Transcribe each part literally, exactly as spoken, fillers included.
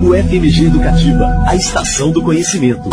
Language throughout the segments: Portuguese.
O F M G Educativa, a estação do conhecimento.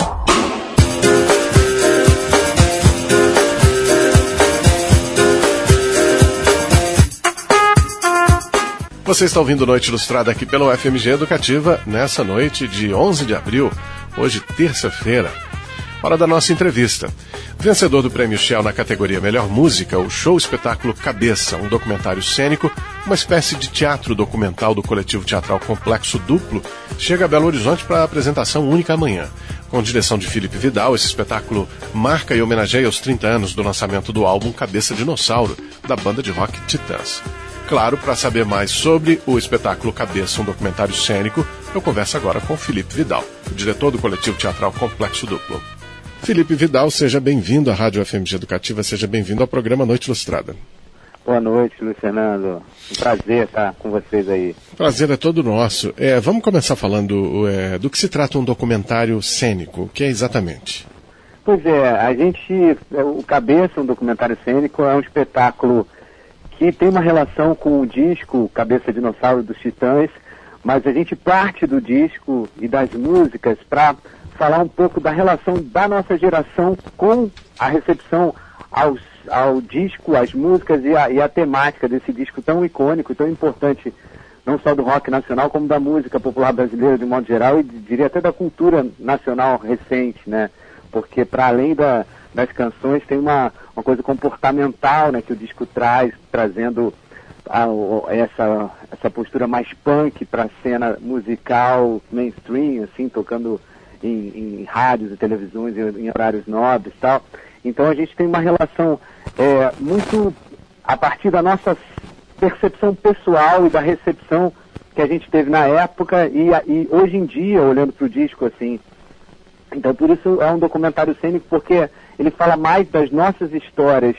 Você está ouvindo Noite Ilustrada aqui pelo F M G Educativa, nessa noite de onze de abril, hoje terça-feira. Hora da nossa entrevista. Vencedor do Prêmio Shell na categoria Melhor Música, o show espetáculo Cabeça, um documentário cênico, uma espécie de teatro documental do coletivo teatral Complexo Duplo, chega a Belo Horizonte para a apresentação única amanhã. Com direção de Felipe Vidal, esse espetáculo marca e homenageia os trinta anos do lançamento do álbum Cabeça Dinossauro, da banda de rock Titãs. Claro, para saber mais sobre o espetáculo Cabeça, um documentário cênico, eu converso agora com Felipe Vidal, o diretor do coletivo teatral Complexo Duplo. Felipe Vidal, seja bem-vindo à Rádio F M G Educativa, seja bem-vindo ao programa Noite Ilustrada. Boa noite, Luiz Fernando. Um prazer estar com vocês aí. Prazer é todo nosso. É, vamos começar falando é, do que se trata um documentário cênico, o que é exatamente? Pois é, a gente, o Cabeça, um documentário cênico, é um espetáculo que tem uma relação com o disco Cabeça Dinossauro dos Titãs, mas a gente parte do disco e das músicas para falar um pouco da relação da nossa geração com a recepção aos, ao disco, às músicas e a, e a temática desse disco tão icônico, tão importante, não só do rock nacional, como da música popular brasileira de modo geral e diria até da cultura nacional recente, né? Porque para além da, das canções tem uma, uma coisa comportamental, né, que o disco traz, trazendo a, essa, essa postura mais punk para a cena musical mainstream, assim, tocando Em, em rádios e televisões, em, em horários nobres e tal. Então a gente tem uma relação é, muito a partir da nossa percepção pessoal e da recepção que a gente teve na época e, e hoje em dia, olhando para o disco, assim. Então por isso é um documentário cênico, porque ele fala mais das nossas histórias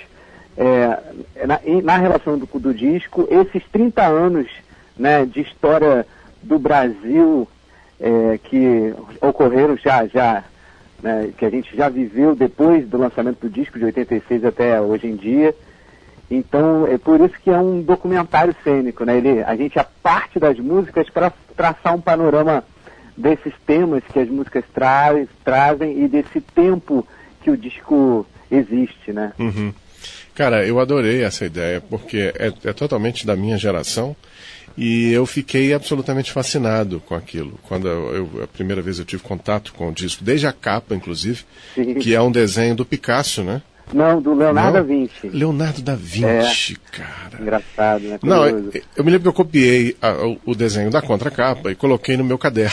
é, na, na relação do, do disco, esses trinta anos, né, de história do Brasil, É, que ocorreram já, já né, que a gente já viveu depois do lançamento do disco de oitenta e seis até hoje em dia. Então é por isso que é um documentário cênico, né? Ele, a gente parte das músicas para traçar um panorama desses temas que as músicas traz, trazem e desse tempo que o disco existe, né? Uhum. Cara, eu adorei essa ideia, porque é, é totalmente da minha geração. E eu fiquei absolutamente fascinado com aquilo. Quando eu, eu, a primeira vez eu tive contato com o disco, desde a capa, inclusive, Sim. que é um desenho do Picasso, né? Não, do Leonardo Não? da Vinci. Leonardo da Vinci, é. cara. Engraçado, né? Não, eu, eu me lembro que eu copiei a, o, o desenho da contracapa e coloquei no meu caderno.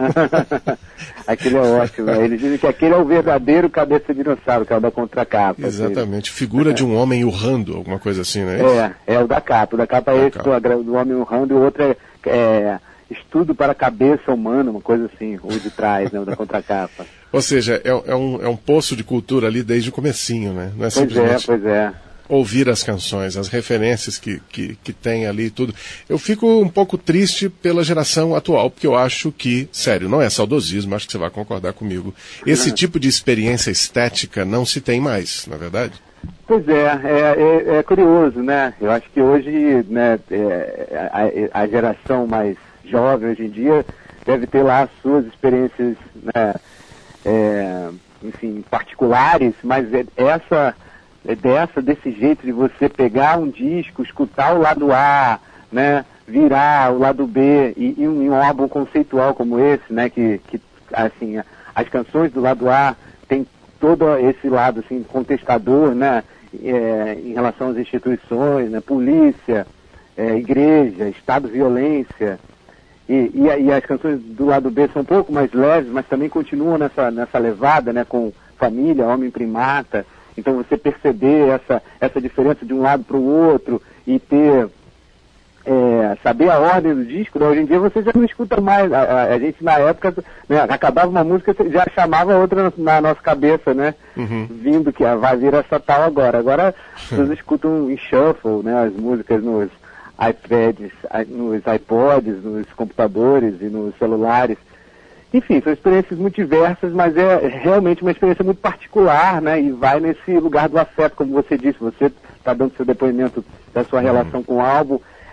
Aquele é ótimo, né? Eles dizem que aquele é o verdadeiro Cabeça Dinossauro, que é o da contracapa. Exatamente. Assim. Figura de um homem urrando, alguma coisa assim, né? É, é o da capa. O da capa é esse capa. Do, do homem urrando e o outro é, é estudo para a cabeça humana, uma coisa assim, o de trás, né? O da contracapa. Ou seja, é, é, um, é um poço de cultura ali desde o comecinho, né? Não é simplesmente pois é, pois é. ouvir as canções, as referências que, que, que tem ali e tudo. Eu fico um pouco triste pela geração atual, porque eu acho que, sério, não é saudosismo, acho que você vai concordar comigo, esse tipo de experiência estética não se tem mais, na verdade? Pois é, é, é, é curioso, né? Eu acho que hoje, né, é, a, a geração mais jovem hoje em dia deve ter lá as suas experiências, né, é, enfim, particulares, mas essa, dessa, desse jeito de você pegar um disco, escutar o lado A, né, virar o lado B e, e um, um álbum conceitual como esse, né, que, que assim, as canções do lado A tem todo esse lado assim contestador, né, é, em relação às instituições, né, polícia, é, igreja, Estado, violência. E, e, e as canções do lado B são um pouco mais leves, mas também continuam nessa, nessa levada, né, com família, homem primata. Então você perceber essa, essa diferença de um lado para o outro e ter, é, saber a ordem do disco, né? Hoje em dia você já não escuta mais. A, a, a gente na época, né, acabava uma música, já chamava outra na, na nossa cabeça, né? Uhum. Vindo que ah, vai vir essa tal agora. Agora vocês escutam em shuffle, né, as músicas nos iPads, nos iPods, nos computadores e nos celulares. Enfim, são experiências muito diversas, mas é realmente uma experiência muito particular, né? E vai nesse lugar do afeto, como você disse, você está dando seu depoimento da sua relação com o álbum.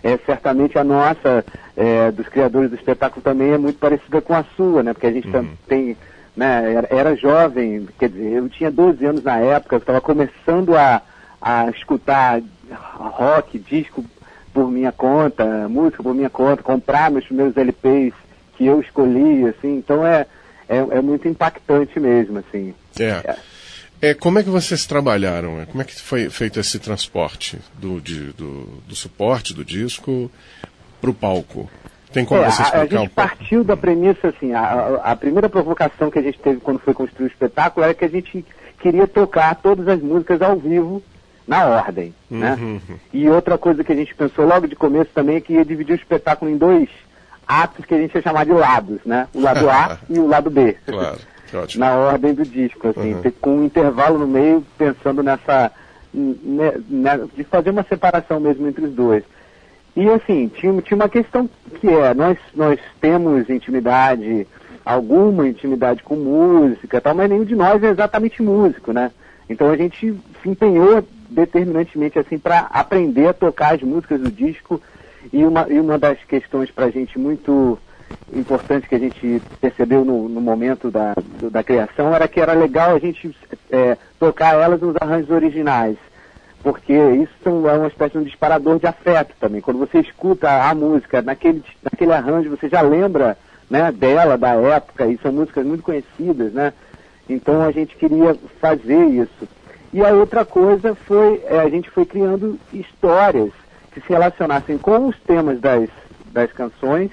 é, certamente a nossa, é, dos criadores do espetáculo também é muito parecida com a sua, né? Porque a gente uhum. tem, né, era, era jovem, quer dizer, eu tinha doze anos na época, eu estava começando a, a escutar rock, disco por minha conta, música por minha conta, comprar meus primeiros L Ps que eu escolhi, assim, então é, é, é muito impactante mesmo, assim. É. é. É, como é que vocês trabalharam? Como é que foi feito esse transporte do, de, do, do suporte do disco para o palco? Tem como é, você explicar? explicar A gente um pouco? partiu da premissa, assim, a, a primeira provocação que a gente teve quando foi construir o espetáculo era que a gente queria tocar todas as músicas ao vivo, na ordem, uhum. né? E outra coisa que a gente pensou logo de começo também é que ia dividir o espetáculo em dois atos que a gente ia chamar de lados, né? O lado A e o lado B. Claro. Ótimo. Na ordem do disco, assim, uhum. com um intervalo no meio, pensando nessa, né, né, de fazer uma separação mesmo entre os dois. E assim, tinha, tinha uma questão que é, nós, nós temos intimidade, alguma intimidade com música e tal, mas nenhum de nós é exatamente músico, né? Então a gente se empenhou determinantemente, assim, para aprender a tocar as músicas do disco, e uma, e uma das questões pra gente muito importante que a gente percebeu no, no momento da, do, da criação era que era legal a gente é, tocar elas nos arranjos originais, porque isso é uma espécie de um disparador de afeto também. Quando você escuta a música naquele, naquele arranjo, você já lembra, né, dela, da época, e são músicas muito conhecidas, né? Então a gente queria fazer isso. E a outra coisa foi, é, a gente foi criando histórias que se relacionassem com os temas das, das canções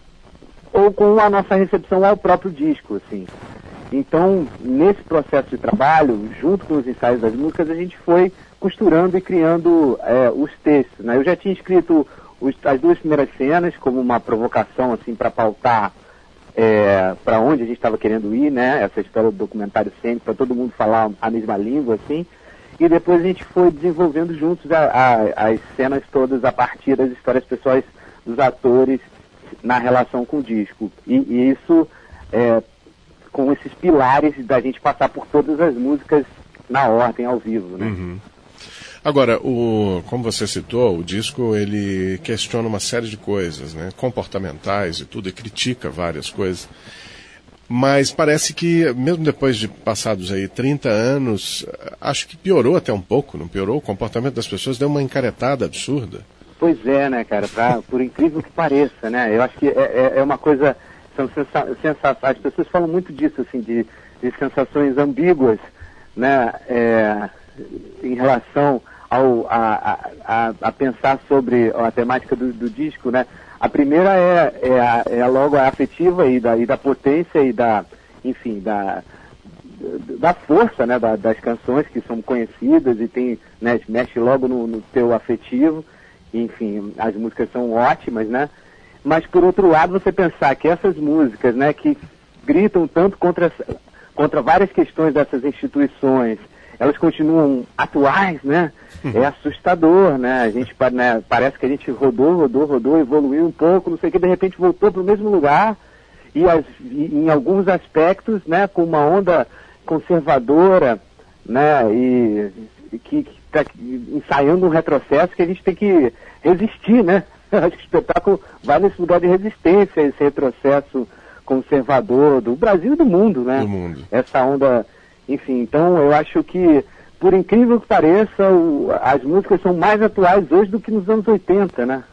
ou com a nossa recepção ao próprio disco, assim. Então, nesse processo de trabalho, junto com os ensaios das músicas, a gente foi costurando e criando é, os textos, né? Eu já tinha escrito os, as duas primeiras cenas como uma provocação, assim, para pautar é, para onde a gente estava querendo ir, né? Essa história do documentário sempre, para todo mundo falar a mesma língua, assim. E depois a gente foi desenvolvendo juntos a, a, as cenas todas a partir das histórias pessoais dos atores na relação com o disco. E, e isso, é, com esses pilares da gente passar por todas as músicas na ordem, ao vivo, né? Uhum. Agora, o, como você citou, o disco, ele questiona uma série de coisas, né? Comportamentais e tudo, e critica várias coisas. Mas parece que, mesmo depois de passados aí trinta anos, acho que piorou até um pouco, não piorou? O comportamento das pessoas deu uma encaretada absurda. Pois é, né, cara, pra, por incrível que pareça, né, eu acho que é, é uma coisa, são sensa, sensa, as pessoas falam muito disso, assim, de, de sensações ambíguas, né, é, em relação ao, a, a, a pensar sobre a temática do, do disco, né. A primeira é, é, a, é logo a afetiva e da, e da potência e da, enfim, da, da força, né, da, das canções que são conhecidas e tem, né, mexe logo no, no teu afetivo. Enfim, as músicas são ótimas, né? Mas, por outro lado, você pensar que essas músicas, né, que gritam tanto contra, contra várias questões dessas instituições, elas continuam atuais, né? É assustador, né? A gente, né, parece que a gente rodou, rodou, rodou, evoluiu um pouco, não sei o que, de repente voltou para o mesmo lugar e, as, e em alguns aspectos, né, com uma onda conservadora, né, e, e que está ensaiando um retrocesso que a gente tem que resistir, né? Acho que o espetáculo vai nesse lugar de resistência, esse retrocesso conservador do Brasil e do mundo, né? Do mundo. Essa onda, enfim, então eu acho que, por incrível que pareça, o, as músicas são mais atuais hoje do que nos anos oitenta, né?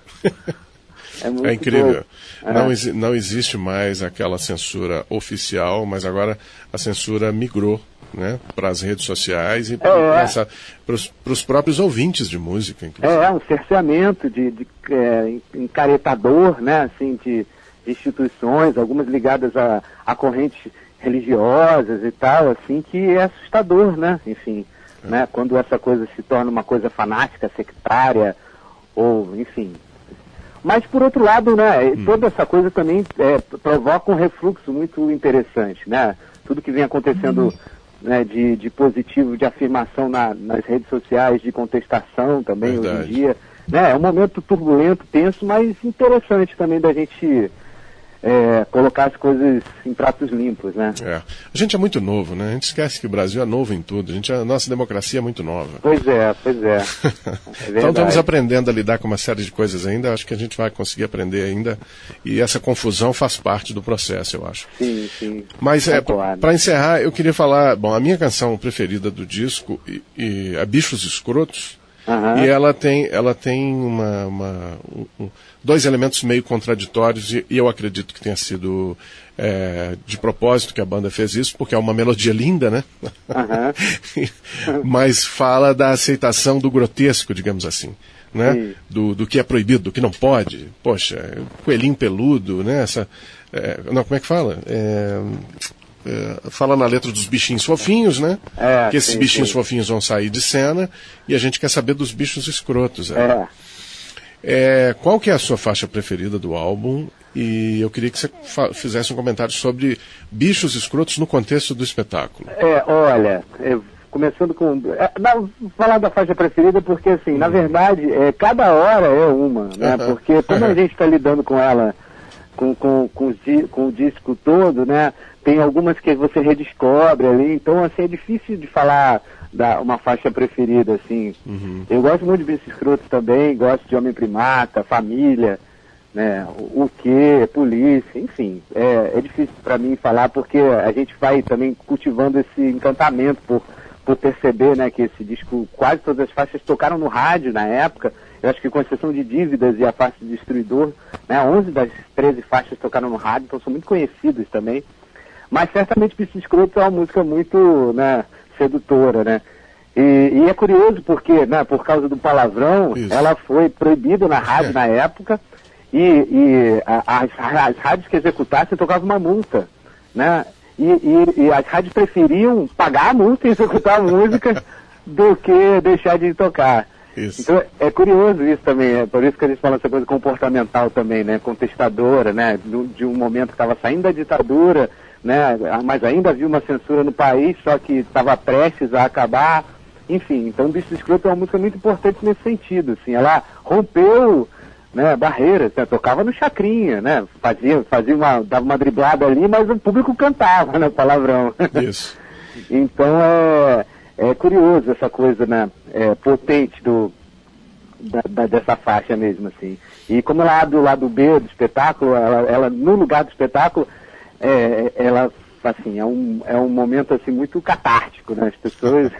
É, muito é incrível. É. Não, não existe mais aquela censura oficial, mas agora a censura migrou, né, para as redes sociais e para é. os próprios ouvintes de música, inclusive. É, um cerceamento de, de é, encaretador, né, assim, de, de instituições, algumas ligadas a, a correntes religiosas e tal, assim, que é assustador, né, enfim, é. né, quando essa coisa se torna uma coisa fanática, sectária, ou, enfim. Mas, por outro lado, né, hum. toda essa coisa também é, provoca um refluxo muito interessante, né, tudo que vem acontecendo... Hum. Né, de, de positivo, de afirmação na, nas redes sociais, de contestação também. Verdade. Hoje em dia. Né, é um momento turbulento, tenso, mas interessante também da gente é, colocar as coisas em pratos limpos, né? É. A gente é muito novo, né? A gente esquece que o Brasil é novo em tudo. A, gente, a nossa democracia é muito nova. Pois é, pois é. É então estamos aprendendo a lidar com uma série de coisas ainda. Acho que a gente vai conseguir aprender ainda. E essa confusão faz parte do processo, eu acho. Sim, sim. Mas é, para encerrar, eu queria falar... Bom, a minha canção preferida do disco e, e, é Bichos Escrotos. Uhum. E ela tem, ela tem uma, uma, um, um, dois elementos meio contraditórios, e, e eu acredito que tenha sido é, de propósito que a banda fez isso, porque é uma melodia linda, né? Uhum. Mas fala da aceitação do grotesco, digamos assim, né? Do, do que é proibido, do que não pode. Poxa, coelhinho peludo, né? Essa, é, não, como é que fala? É... É, fala na letra dos bichinhos fofinhos, né? É, que esses sim, bichinhos sim. fofinhos vão sair de cena e a gente quer saber dos bichos escrotos. É. É. É, qual que é a sua faixa preferida do álbum? E eu queria que você fizesse um comentário sobre bichos escrotos no contexto do espetáculo. É, olha, eu, começando com... É, não, vou falar da faixa preferida porque, assim, hum. na verdade, é, cada hora é uma, né? Uh-huh. Porque como a gente está lidando com ela, com, com, com, com, com o disco todo, né? Tem algumas que você redescobre ali, então assim, é difícil de falar da uma faixa preferida, assim. Uhum. Eu gosto muito de Bichos Escrotos também, gosto de Homem Primata, Família, né, o, o Quê, Polícia, enfim. É, é difícil para mim falar porque a gente vai também cultivando esse encantamento por, por perceber, né, que esse disco, quase todas as faixas tocaram no rádio na época. Eu acho que com exceção de Dívidas e a faixa de Destruidor, né, onze das treze faixas tocaram no rádio, então são muito conhecidas também. Mas certamente Bichos Escrotos é uma música muito, né, sedutora, né? E, e é curioso porque, né, por causa do palavrão, Isso. ela foi proibida na rádio é. na época e, e a, as, as rádios que executassem tocavam uma multa, né? E, e, e as rádios preferiam pagar a multa e executar a música do que deixar de tocar. Isso. Então é curioso isso também, é por isso que a gente fala essa coisa comportamental também, né? Contestadora, né? De, de um momento que estava saindo da ditadura, né, mas ainda havia uma censura no país, só que estava prestes a acabar, enfim, então Bichos Escrotos é uma música muito importante nesse sentido, assim, ela rompeu, né, barreiras, né, tocava no Chacrinha, né, fazia, fazia uma, dava uma driblada ali, mas o público cantava, né, palavrão. Isso. Então é, é curioso essa coisa, né, é, potente do, da, da, dessa faixa mesmo, assim, e como ela abre o lado B do espetáculo, ela, ela no lugar do espetáculo, É, ela, assim, é um, é um momento, assim, muito catártico, né? As pessoas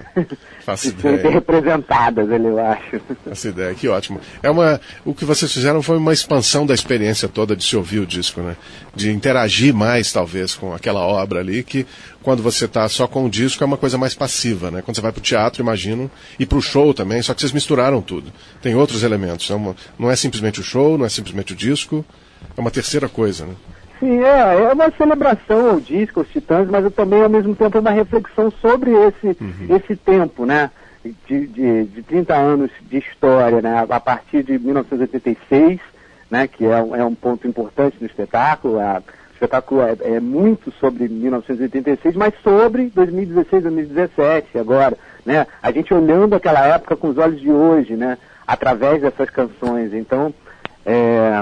se sentem representadas, ele, eu acho. Essa ideia, que ótimo. É uma, o que vocês fizeram foi uma expansão da experiência toda de se ouvir o disco, né? De interagir mais, talvez, com aquela obra ali, que quando você está só com o disco é uma coisa mais passiva, né? Quando você vai para o teatro, imagino, e para o show também, só que vocês misturaram tudo. Tem outros elementos, é uma, não é simplesmente o show, não é simplesmente o disco, é uma terceira coisa, né? Sim, é, é uma celebração ao disco, aos Titãs, mas também, ao mesmo tempo, é uma reflexão sobre esse, uhum. esse tempo, né, de, de, de trinta anos de história, né, a partir de mil novecentos e oitenta e seis, né, que é, é um ponto importante no espetáculo. A, o espetáculo é, é muito sobre mil novecentos e oitenta e seis, mas sobre dois mil e dezesseis, dois mil e dezessete, agora, né, a gente olhando aquela época com os olhos de hoje, né, através dessas canções. Então, é...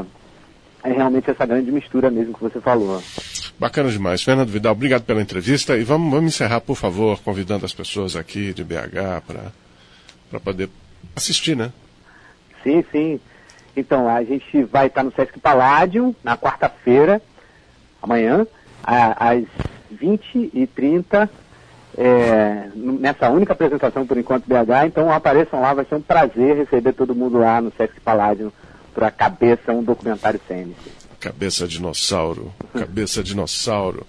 é realmente essa grande mistura mesmo que você falou. Bacana demais. Fernando Vidal, obrigado pela entrevista e vamos, vamos encerrar, por favor, convidando as pessoas aqui de B H para poder assistir, né? Sim, sim. Então, a gente vai estar no Sesc Palladium na quarta-feira, amanhã, às vinte e trinta, é, nessa única apresentação por enquanto B H, então apareçam lá, vai ser um prazer receber todo mundo lá no Sesc Palladium para Cabeça, um documentário cênico. Cabeça dinossauro, cabeça dinossauro.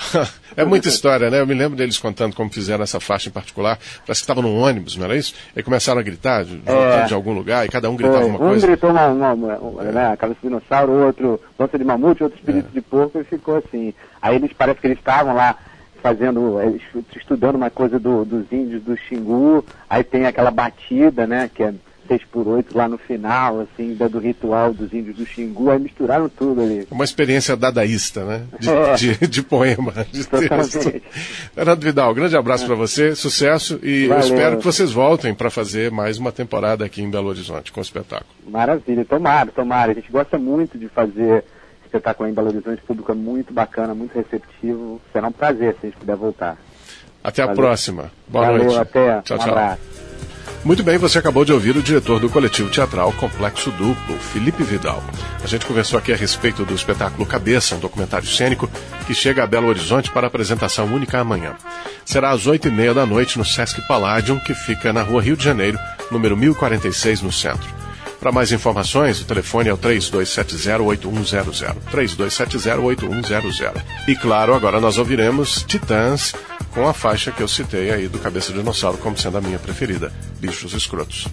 É muita história, né? Eu me lembro deles contando como fizeram essa faixa em particular. Parece que estavam num ônibus, não era isso? E começaram a gritar de, é, de algum lugar e cada um gritava foi, uma um coisa. Um gritou uma, uma, uma é. né, cabeça de dinossauro, outro lança de mamute, outro espírito é. de porco, e ficou assim. Aí eles, parece que eles estavam lá fazendo, estudando uma coisa do, dos índios do Xingu, aí tem aquela batida, né, que é seis por oito lá no final, assim, do ritual dos índios do Xingu, aí misturaram tudo ali. Uma experiência dadaísta, né? De, é. de, de poema, de texto. Fernando Vidal, grande abraço é. para você, sucesso, e Valeu. Eu espero que vocês voltem para fazer mais uma temporada aqui em Belo Horizonte com o espetáculo. Maravilha, tomara, tomara. A gente gosta muito de fazer espetáculo em Belo Horizonte, o público é muito bacana, muito receptivo. Será um prazer se a gente puder voltar. Até a Valeu. próxima. Boa Valeu, noite. Até. Tchau, um tchau. abraço. Muito bem, você acabou de ouvir o diretor do coletivo teatral Complexo Duplo, Felipe Vidal. A gente conversou aqui a respeito do espetáculo Cabeça, um documentário cênico que chega a Belo Horizonte para apresentação única amanhã. Será às oito e meia da noite no Sesc Palladium, que fica na rua Rio de Janeiro, número mil e quarenta e seis, no centro. Para mais informações, o telefone é o três dois sete zero, oito um zero zero. três dois sete zero, oito um zero zero. E claro, agora nós ouviremos Titãs com a faixa que eu citei aí do Cabeça de Dinossauro como sendo a minha preferida, Bichos Escrotos.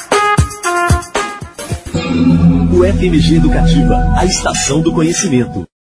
F M G Educativa, a estação do conhecimento.